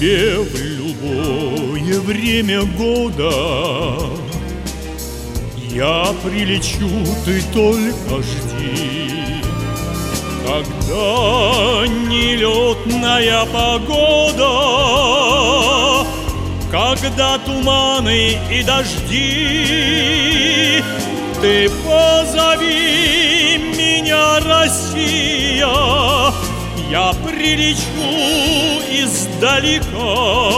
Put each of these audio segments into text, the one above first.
тебе в любое время года я прилечу, ты только жди. Когда нелетная погода, когда туманы и дожди, ты позови меня, Россия, я прилечу издалека.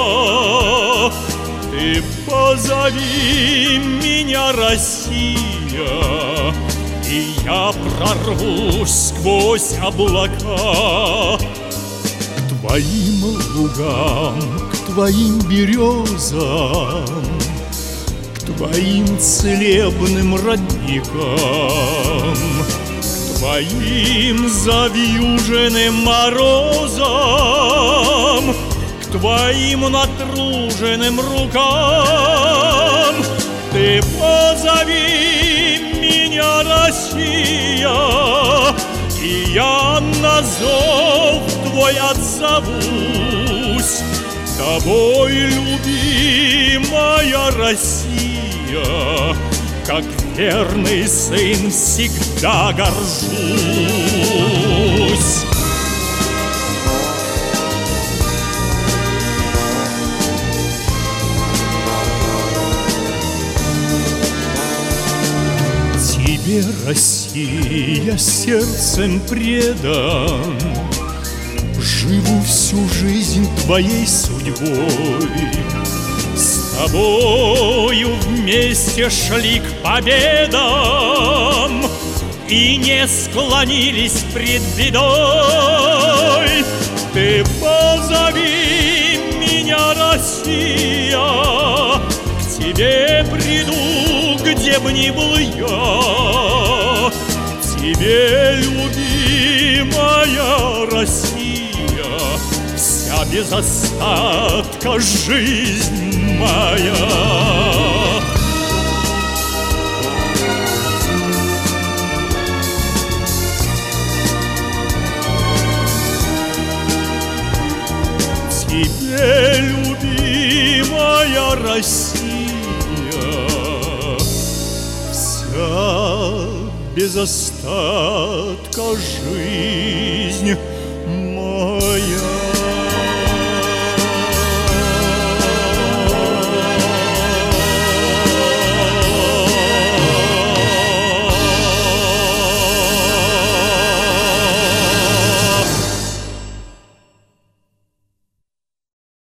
Ты позови меня, Россия, и я прорвусь сквозь облака. К твоим лугам, к твоим березам, к твоим целебным родникам, к твоим завьюженным морозам, к твоим натруженным рукам. Ты позови меня, Россия, и я на зов твой отзовусь. Тобой, любимая Россия, как верный сын всегда горжусь. Тебе, Россия, сердцем предан, живу всю жизнь твоей судьбой. С тобою вместе шли к победам и не склонились пред бедой. Ты позови меня, Россия, к тебе приду, где б ни был я. Тебе, любимая Россия, вся без остатка жизнь моя. Тебе, любимая Россия, вся без остатка жизнь моя.